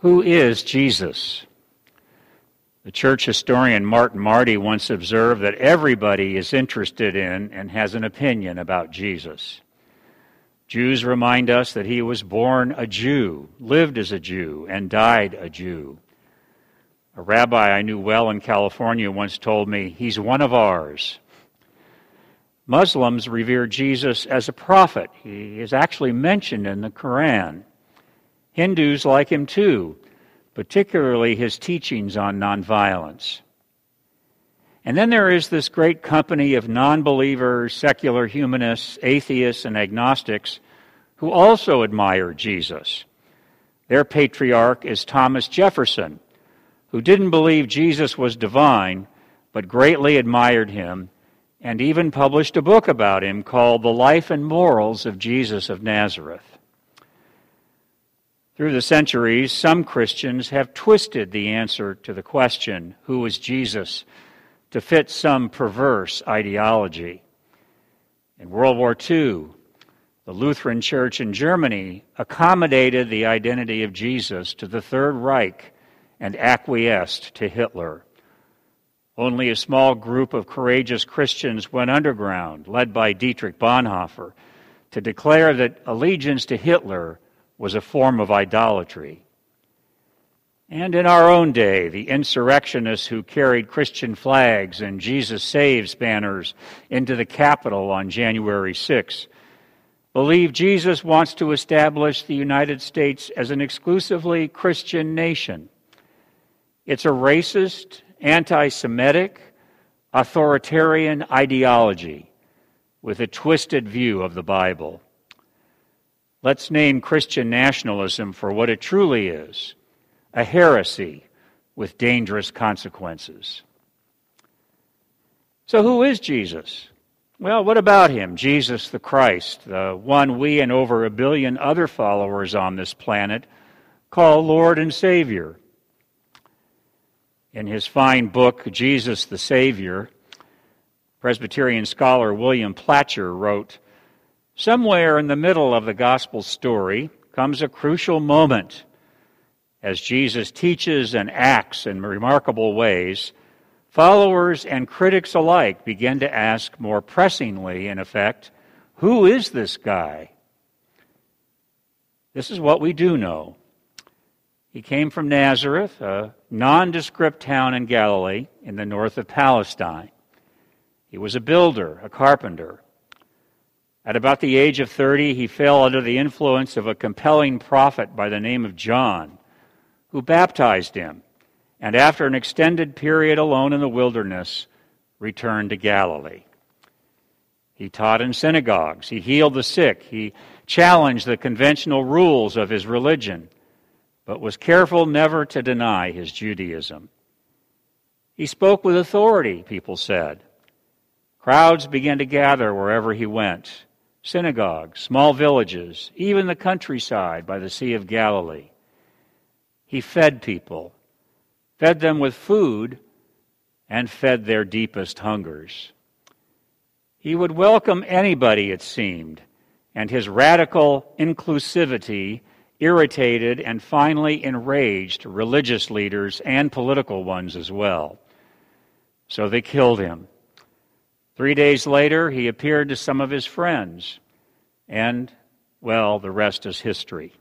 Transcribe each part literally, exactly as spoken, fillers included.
Who is Jesus? The church historian Martin Marty once observed that everybody is interested in and has an opinion about Jesus. Jews remind us that he was born a Jew, lived as a Jew, and died a Jew. A rabbi I knew well in California once told me, "He's one of ours." Muslims revere Jesus as a prophet. He is actually mentioned in the Quran. Hindus like him too, particularly his teachings on nonviolence. And then there is this great company of non-believers, secular humanists, atheists, and agnostics who also admire Jesus. Their patriarch is Thomas Jefferson, who didn't believe Jesus was divine, but greatly admired him, and even published a book about him called The Life and Morals of Jesus of Nazareth. Through the centuries, some Christians have twisted the answer to the question, who is Jesus, to fit some perverse ideology. In World War Two, the Lutheran Church in Germany accommodated the identity of Jesus to the Third Reich and acquiesced to Hitler. Only a small group of courageous Christians went underground, led by Dietrich Bonhoeffer, to declare that allegiance to Hitler was a form of idolatry. And in our own day, the insurrectionists who carried Christian flags and Jesus Saves banners into the Capitol on January sixth believe Jesus wants to establish the United States as an exclusively Christian nation. It's a racist, anti-Semitic, authoritarian ideology with a twisted view of the Bible. Let's name Christian nationalism for what it truly is, a heresy with dangerous consequences. So who is Jesus? Well, what about him, Jesus the Christ, the one we and over a billion other followers on this planet call Lord and Savior? In his fine book, Jesus the Savior, Presbyterian scholar William Platcher wrote, "Somewhere in the middle of the gospel story comes a crucial moment. As Jesus teaches and acts in remarkable ways, followers and critics alike begin to ask more pressingly, in effect, who is this guy? This is what we do know. He came from Nazareth, a nondescript town in Galilee in the north of Palestine. He was a builder, a carpenter. At about the age of thirty, he fell under the influence of a compelling prophet by the name of John, who baptized him, and after an extended period alone in the wilderness, returned to Galilee. He taught in synagogues, he healed the sick, he challenged the conventional rules of his religion, but was careful never to deny his Judaism. He spoke with authority, people said. Crowds began to gather wherever he went. Synagogues, small villages, even the countryside by the Sea of Galilee. He fed people, fed them with food, and fed their deepest hungers. He would welcome anybody, it seemed, and his radical inclusivity irritated and finally enraged religious leaders and political ones as well. So they killed him. Three days later, he appeared to some of his friends, and, well, the rest is history.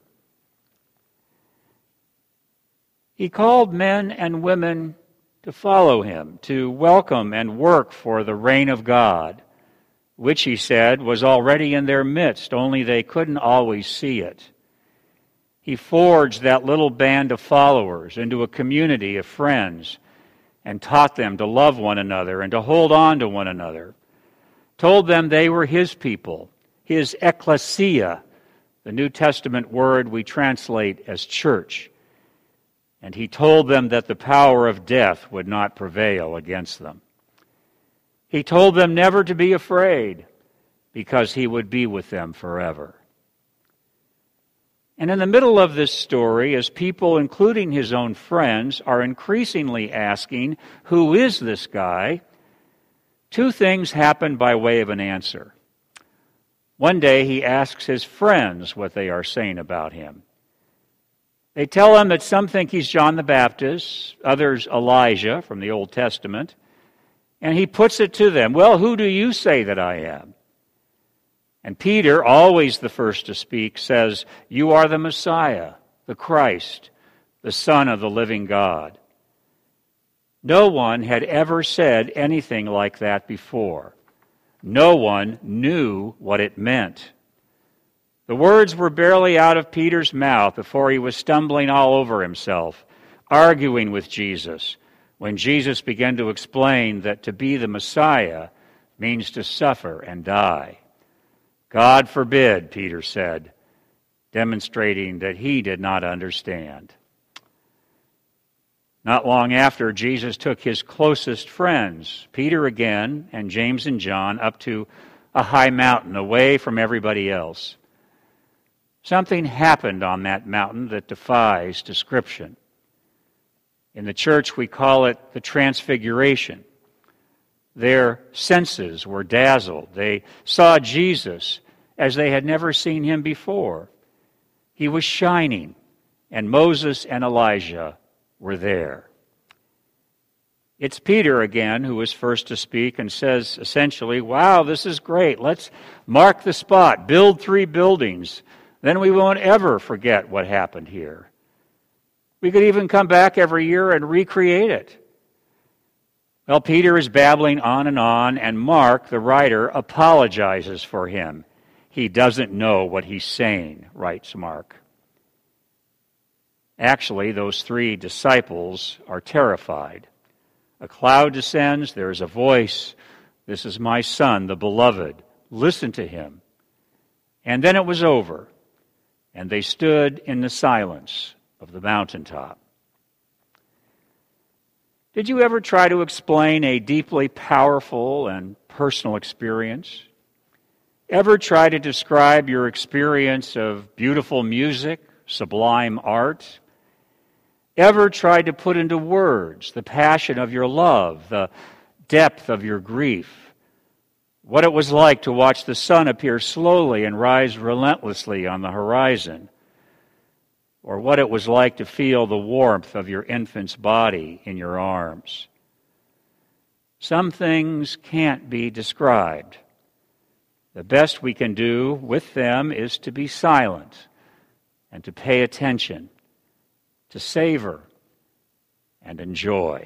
He called men and women to follow him, to welcome and work for the reign of God, which, he said, was already in their midst, only they couldn't always see it. He forged that little band of followers into a community of friends and taught them to love one another and to hold on to one another. Told them they were his people, his ecclesia, the New Testament word we translate as church. And he told them that the power of death would not prevail against them. He told them never to be afraid, because he would be with them forever. And in the middle of this story, as people, including his own friends, are increasingly asking, who is this guy? Two things happen by way of an answer. One day he asks his friends what they are saying about him. They tell him that some think he's John the Baptist, others Elijah from the Old Testament, and he puts it to them, well, who do you say that I am? And Peter, always the first to speak, says, you are the Messiah, the Christ, the Son of the living God. No one had ever said anything like that before. No one knew what it meant. The words were barely out of Peter's mouth before he was stumbling all over himself, arguing with Jesus, when Jesus began to explain that to be the Messiah means to suffer and die. God forbid, Peter said, demonstrating that he did not understand. Not long after, Jesus took his closest friends, Peter again, and James and John, up to a high mountain away from everybody else. Something happened on that mountain that defies description. In the church, we call it the Transfiguration. Their senses were dazzled. They saw Jesus as they had never seen him before. He was shining, and Moses and Elijah were there. It's Peter again who is first to speak and says essentially, wow, this is great. Let's mark the spot, build three buildings. Then we won't ever forget what happened here. We could even come back every year and recreate it. Well, Peter is babbling on and on, and Mark, the writer, apologizes for him. He doesn't know what he's saying, writes Mark. Actually, those three disciples are terrified. A cloud descends, there is a voice, this is my son, the beloved. Listen to him. And then it was over, and they stood in the silence of the mountaintop. Did you ever try to explain a deeply powerful and personal experience? Ever try to describe your experience of beautiful music, sublime art? Ever tried to put into words the passion of your love, the depth of your grief, what it was like to watch the sun appear slowly and rise relentlessly on the horizon, or what it was like to feel the warmth of your infant's body in your arms? Some things can't be described. The best we can do with them is to be silent and to pay attention, to savor and enjoy.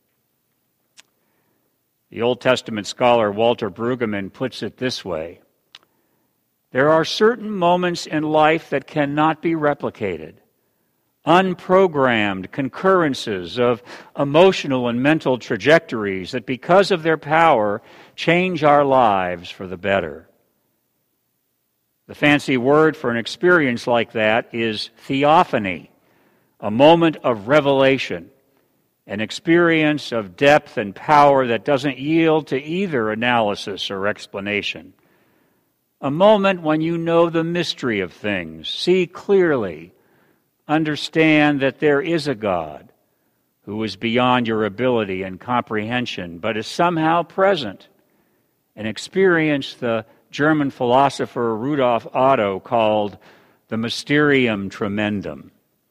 The Old Testament scholar Walter Brueggemann puts it this way: there are certain moments in life that cannot be replicated, unprogrammed concurrences of emotional and mental trajectories that, because of their power, change our lives for the better. The fancy word for an experience like that is theophany, a moment of revelation, an experience of depth and power that doesn't yield to either analysis or explanation. A moment when you know the mystery of things, see clearly, understand that there is a God who is beyond your ability and comprehension, but is somehow present, and experience the German philosopher Rudolf Otto called the Mysterium Tremendum.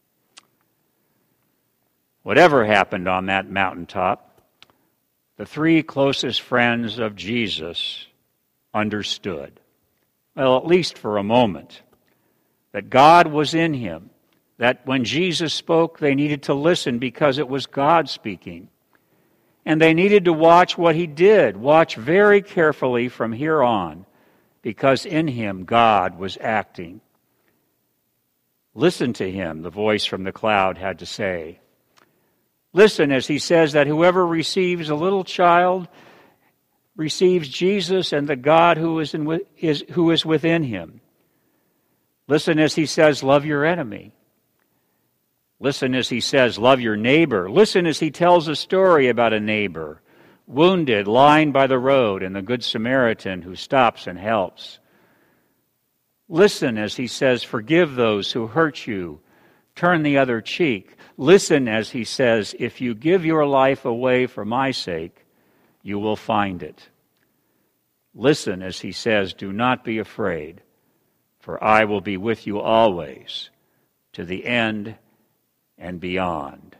Whatever happened on that mountaintop, the three closest friends of Jesus understood, well, at least for a moment, that God was in him, that when Jesus spoke, they needed to listen because it was God speaking. And they needed to watch what he did, watch very carefully from here on, because in him God was acting. Listen to him, the voice from the cloud had to say. Listen as he says that whoever receives a little child receives Jesus and the God who is, in, is, who is within him. Listen as he says, love your enemy. Listen as he says, love your neighbor. Listen as he tells a story about a neighbor, wounded, lying by the road, and the Good Samaritan who stops and helps. Listen as he says, forgive those who hurt you, turn the other cheek. Listen as he says, if you give your life away for my sake, you will find it. Listen as he says, do not be afraid, for I will be with you always, to the end and beyond.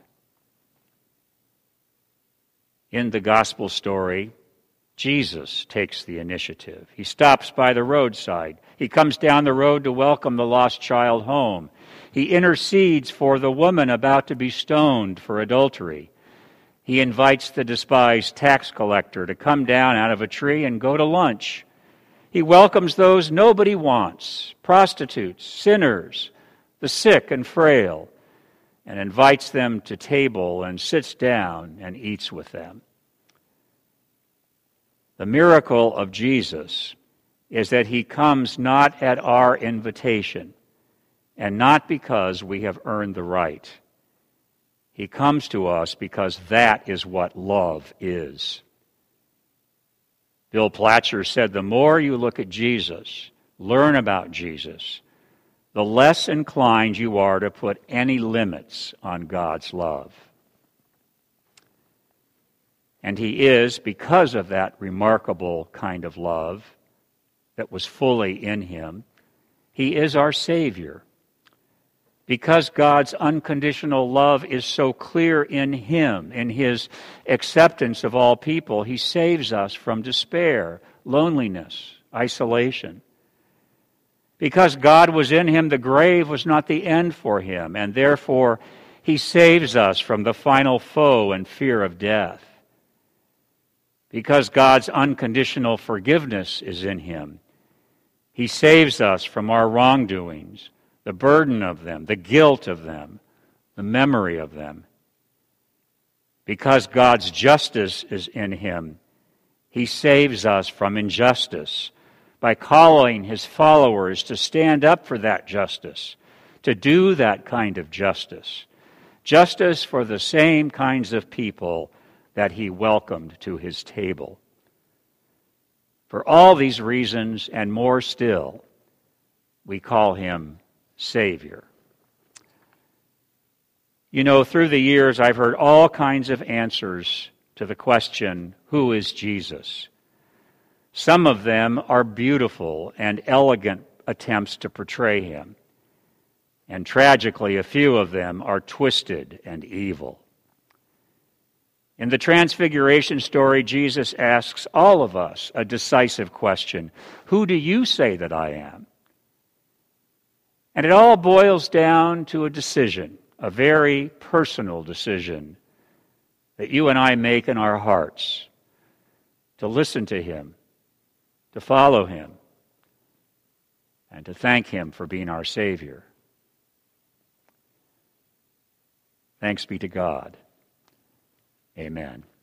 In the gospel story, Jesus takes the initiative. He stops by the roadside. He comes down the road to welcome the lost child home. He intercedes for the woman about to be stoned for adultery. He invites the despised tax collector to come down out of a tree and go to lunch. He welcomes those nobody wants, prostitutes, sinners, the sick and frail, and invites them to table and sits down and eats with them. The miracle of Jesus is that he comes not at our invitation and not because we have earned the right. He comes to us because that is what love is. Bill Platcher said, the more you look at Jesus, learn about Jesus, the less inclined you are to put any limits on God's love. And he is, because of that remarkable kind of love that was fully in him, he is our Savior. Because God's unconditional love is so clear in him, in his acceptance of all people, he saves us from despair, loneliness, isolation. Because God was in him, the grave was not the end for him, and therefore he saves us from the final foe and fear of death. Because God's unconditional forgiveness is in him, he saves us from our wrongdoings, the burden of them, the guilt of them, the memory of them. Because God's justice is in him, he saves us from injustice by calling his followers to stand up for that justice, to do that kind of justice, justice for the same kinds of people that he welcomed to his table. For all these reasons and more still, we call him Savior. You know, through the years, I've heard all kinds of answers to the question, who is Jesus? Some of them are beautiful and elegant attempts to portray him. And tragically, a few of them are twisted and evil. In the Transfiguration story, Jesus asks all of us a decisive question. Who do you say that I am? And it all boils down to a decision, a very personal decision that you and I make in our hearts to listen to him, to follow him, and to thank him for being our Savior. Thanks be to God. Amen.